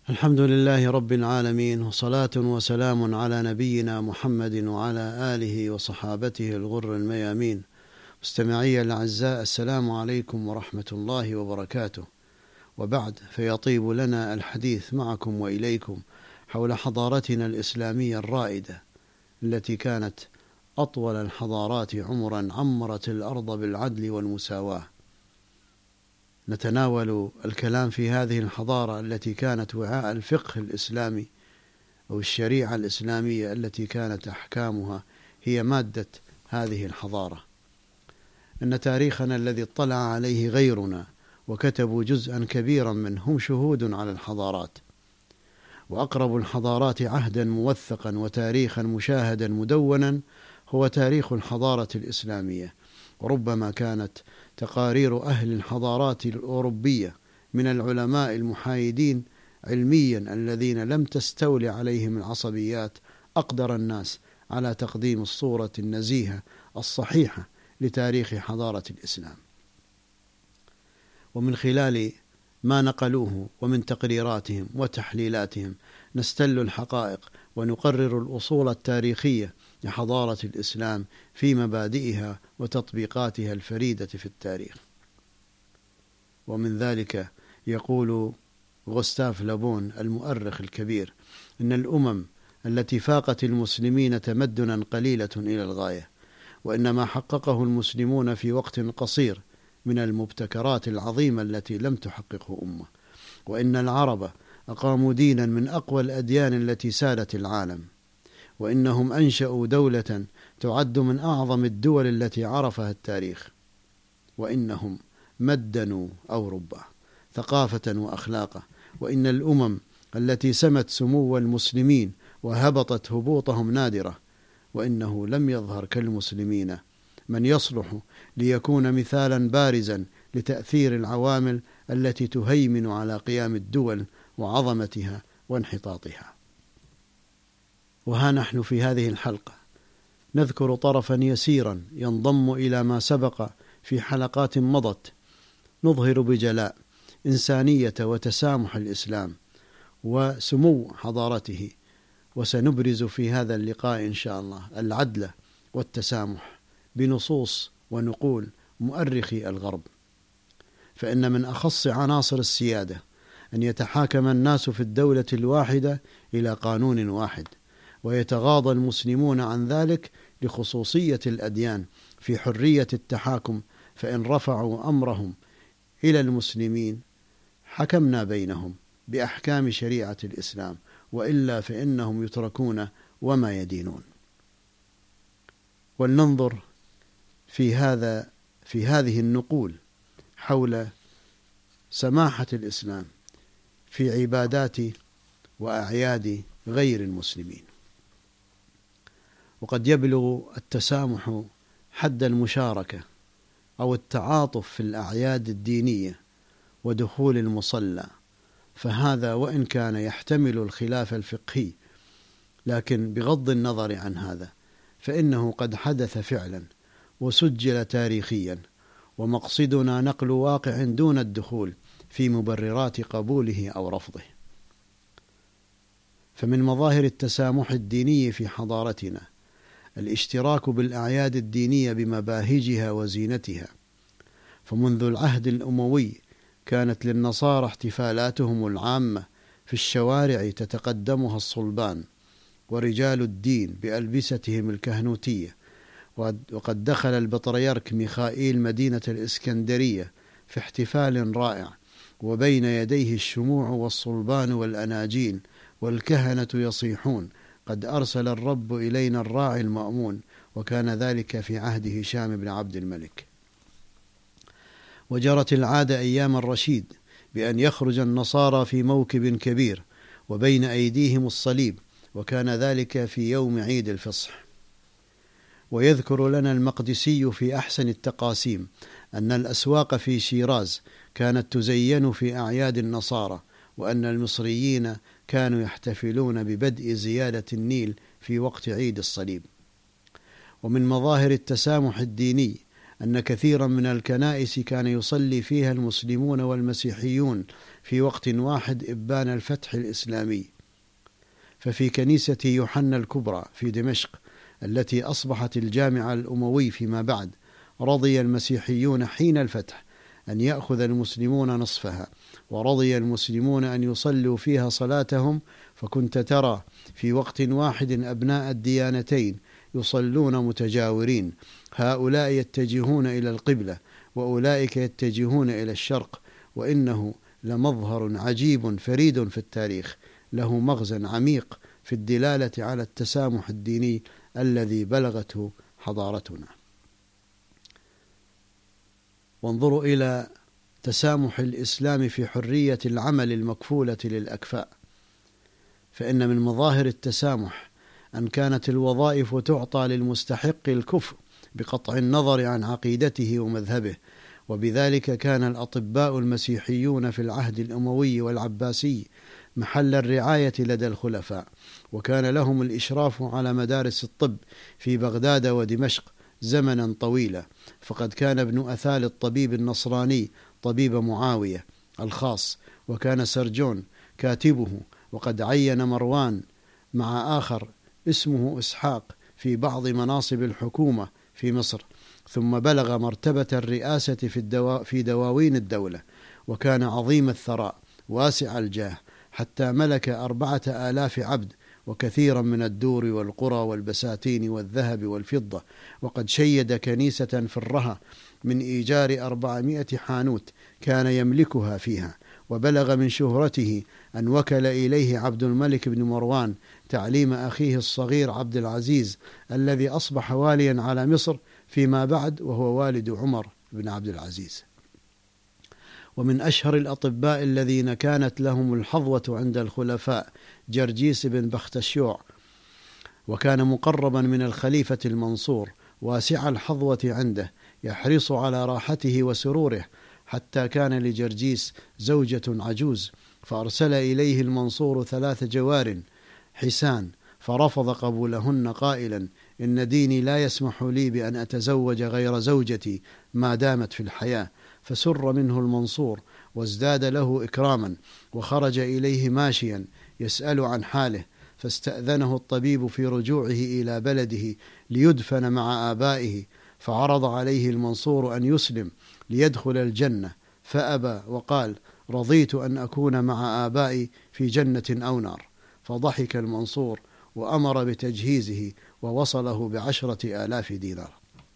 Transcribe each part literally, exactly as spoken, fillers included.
الحمد لله رب العالمين، وصلاة وسلام على نبينا محمد وعلى آله وصحابته الغر الميامين. مستمعي الأعزاء، السلام عليكم ورحمة الله وبركاته. وبعد، فيطيب لنا الحديث معكم وإليكم حول حضارتنا الإسلامية الرائدة التي كانت أطول الحضارات عمرا، عمرت الأرض بالعدل والمساواة. نتناول الكلام في هذه الحضارة التي كانت وعاء الفقه الإسلامي أو الشريعة الإسلامية التي كانت أحكامها هي مادة هذه الحضارة. إن تاريخنا الذي اطلع عليه غيرنا وكتبوا جزءا كبيرا منه هم شهود على الحضارات، وأقرب الحضارات عهدا موثقا وتاريخا مشاهدا مدونا هو تاريخ الحضارة الإسلامية. وربما كانت تقارير أهل الحضارات الأوروبية من العلماء المحايدين علميا الذين لم تستولي عليهم العصبيات أقدر الناس على تقديم الصورة النزيهة الصحيحة لتاريخ حضارة الإسلام. ومن خلال ما نقلوه ومن تقريراتهم وتحليلاتهم نستل الحقائق ونقرر الأصول التاريخية لحضارة الإسلام في مبادئها وتطبيقاتها الفريدة في التاريخ. ومن ذلك يقول غوستاف لابون المؤرخ الكبير إن الأمم التي فاقت المسلمين تمدنا قليلة إلى الغاية، وإنما حققه المسلمون في وقت قصير من المبتكرات العظيمة التي لم تحققه أمة. وإن العرب أقاموا دينا من أقوى الأديان التي سادت العالم، وإنهم أنشأوا دولة تعد من أعظم الدول التي عرفها التاريخ، وإنهم مدنوا أوروبا ثقافة وأخلاقا. وإن الأمم التي سمت سمو المسلمين وهبطت هبوطهم نادرة، وإنه لم يظهر كالمسلمين من يصلح ليكون مثالا بارزا لتأثير العوامل التي تهيمن على قيام الدول وعظمتها وانحطاطها. وها نحن في هذه الحلقة نذكر طرفا يسيرا ينضم إلى ما سبق في حلقات مضت، نظهر بجلاء إنسانية وتسامح الإسلام وسمو حضارته. وسنبرز في هذا اللقاء إن شاء الله العدل والتسامح بنصوص ونقول مؤرخي الغرب. فإن من أخص عناصر السيادة أن يتحاكم الناس في الدولة الواحدة إلى قانون واحد، ويتغاضى المسلمون عن ذلك لخصوصية الأديان في حرية التحاكم. فإن رفعوا أمرهم إلى المسلمين حكمنا بينهم بأحكام شريعة الإسلام، وإلا فإنهم يتركون وما يدينون. ولننظر في هذا في هذه النقول حول سماحة الإسلام في عبادات وأعياد غير المسلمين. وقد يبلغ التسامح حد المشاركة أو التعاطف في الأعياد الدينية ودخول المصلى، فهذا وإن كان يحتمل الخلاف الفقهي، لكن بغض النظر عن هذا فإنه قد حدث فعلا وسجل تاريخيا، ومقصدنا نقل واقع دون الدخول في مبررات قبوله أو رفضه. فمن مظاهر التسامح الديني في حضارتنا الاشتراك بالأعياد الدينية بمباهجها وزينتها. فمنذ العهد الأموي كانت للنصارى احتفالاتهم العامة في الشوارع تتقدمها الصلبان ورجال الدين بألبستهم الكهنوتية. وقد دخل البطريرك ميخائيل مدينة الإسكندرية في احتفال رائع، وبين يديه الشموع والصلبان والأناجيل، والكهنة يصيحون: قد أرسل الرب إلينا الراعي المأمون. وكان ذلك في عهد هشام بن عبد الملك. وجرت العادة أيام الرشيد بأن يخرج النصارى في موكب كبير وبين أيديهم الصليب، وكان ذلك في يوم عيد الفصح. ويذكر لنا المقدسي في أحسن التقاسيم أن الأسواق في شيراز كانت تزين في أعياد النصارى، وأن المصريين كانوا يحتفلون ببدء زيادة النيل في وقت عيد الصليب. ومن مظاهر التسامح الديني أن كثيرا من الكنائس كان يصلي فيها المسلمون والمسيحيون في وقت واحد إبان الفتح الإسلامي. ففي كنيسة يوحنا الكبرى في دمشق التي أصبحت الجامع الأموي فيما بعد، رضي المسيحيون حين الفتح أن يأخذ المسلمون نصفها، ورضي المسلمون أن يصلوا فيها صلاتهم، فكنت ترى في وقت واحد أبناء الديانتين يصلون متجاورين، هؤلاء يتجهون إلى القبلة وأولئك يتجهون إلى الشرق. وإنه لمظهر عجيب فريد في التاريخ، له مغزى عميق في الدلالة على التسامح الديني الذي بلغته حضارتنا. وانظروا إلى تسامح الإسلام في حرية العمل المكفولة للأكفاء، فإن من مظاهر التسامح أن كانت الوظائف تعطى للمستحق الكفء بقطع النظر عن عقيدته ومذهبه، وبذلك كان الأطباء المسيحيون في العهد الأموي والعباسي محل الرعاية لدى الخلفاء، وكان لهم الإشراف على مدارس الطب في بغداد ودمشق زمنا طويلا. فقد كان ابن أثال الطبيب النصراني طبيب معاوية الخاص، وكان سرجون كاتبه، وقد عين مروان مع آخر اسمه إسحاق في بعض مناصب الحكومة في مصر، ثم بلغ مرتبة الرئاسة في, الدوا في دواوين الدولة، وكان عظيم الثراء واسع الجاه، حتى ملك أربعة آلاف عبد وكثيرا من الدور والقرى والبساتين والذهب والفضة، وقد شيد كنيسة في الرها من إيجار أربعمائة حانوت كان يملكها فيها. وبلغ من شهرته أن وكل إليه عبد الملك بن مروان تعليم أخيه الصغير عبد العزيز الذي أصبح واليا على مصر فيما بعد، وهو والد عمر بن عبد العزيز. ومن أشهر الأطباء الذين كانت لهم الحظوة عند الخلفاء جرجيس بن بختشيوع، وكان مقربا من الخليفة المنصور، واسع الحظوة عنده، يحرص على راحته وسروره، حتى كان لجرجيس زوجة عجوز، فأرسل إليه المنصور ثلاث جوار حسان، فرفض قبولهن قائلا: إن ديني لا يسمح لي بأن أتزوج غير زوجتي ما دامت في الحياة. فسر منه المنصور وازداد له إكراما، وخرج إليه ماشيا يسأل عن حاله، فاستأذنه الطبيب في رجوعه إلى بلده ليدفن مع آبائه، فعرض عليه المنصور أن يسلم ليدخل الجنة، فأبى وقال: رضيت أن أكون مع آبائي في جنة أو نار. فضحك المنصور وأمر بتجهيزه، ووصله بعشرة آلاف دينار.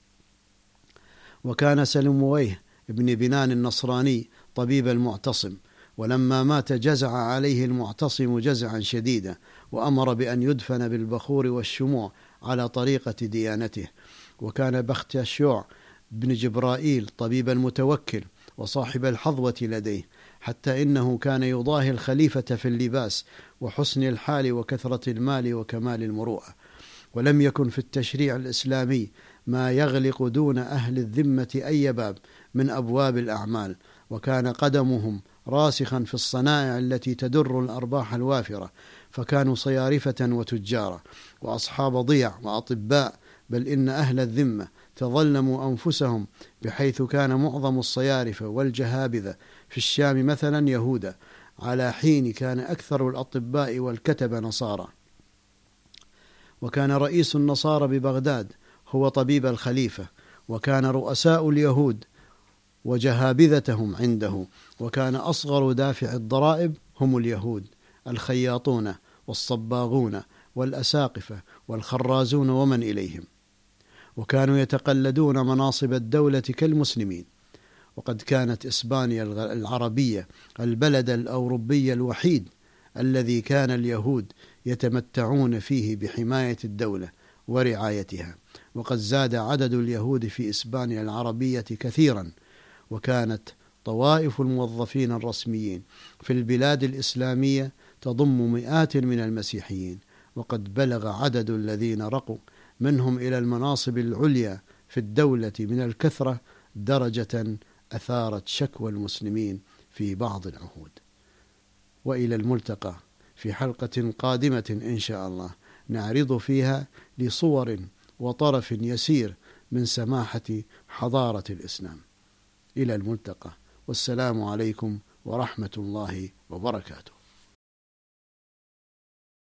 وكان سلمويه ابن بنان النصراني طبيب المعتصم، ولما مات جزع عليه المعتصم جزعا شديدا، وأمر بأن يدفن بالبخور والشموع على طريقة ديانته. وكان بختشيوع بن جبرائيل طبيب المتوكل وصاحب الحظوة لديه، حتى إنه كان يضاهي الخليفة في اللباس وحسن الحال وكثرة المال وكمال المروءة. ولم يكن في التشريع الإسلامي ما يغلق دون أهل الذمة أي باب من أبواب الأعمال، وكان قدمهم راسخا في الصنائع التي تدر الأرباح الوافرة، فكانوا صيارفة وتجارة وأصحاب ضيع وأطباء، بل إن أهل الذمة تظلموا أنفسهم، بحيث كان معظم الصيارفة والجهابذة في الشام مثلا يهودا، على حين كان أكثر الأطباء والكتبة نصارى. وكان رئيس النصارى ببغداد هو طبيب الخليفة، وكان رؤساء اليهود وجهابذتهم عنده، وكان أصغر دافع الضرائب هم اليهود، الخياطون والصباغون والأساقفة والخرازون ومن إليهم، وكانوا يتقلدون مناصب الدولة كالمسلمين. وقد كانت إسبانيا العربية البلد الأوروبي الوحيد الذي كان اليهود يتمتعون فيه بحماية الدولة ورعايتها، وقد زاد عدد اليهود في إسبانيا العربية كثيرا، وكانت طوائف الموظفين الرسميين في البلاد الإسلامية تضم مئات من المسيحيين، وقد بلغ عدد الذين رقوا منهم إلى المناصب العليا في الدولة من الكثرة درجة أثارت شكوى المسلمين في بعض العهود. وإلى الملتقى في حلقة قادمة إن شاء الله، نعرض فيها لصور وطرف يسير من سماحة حضارة الإسلام. إلى الملتقى، والسلام عليكم ورحمة الله وبركاته.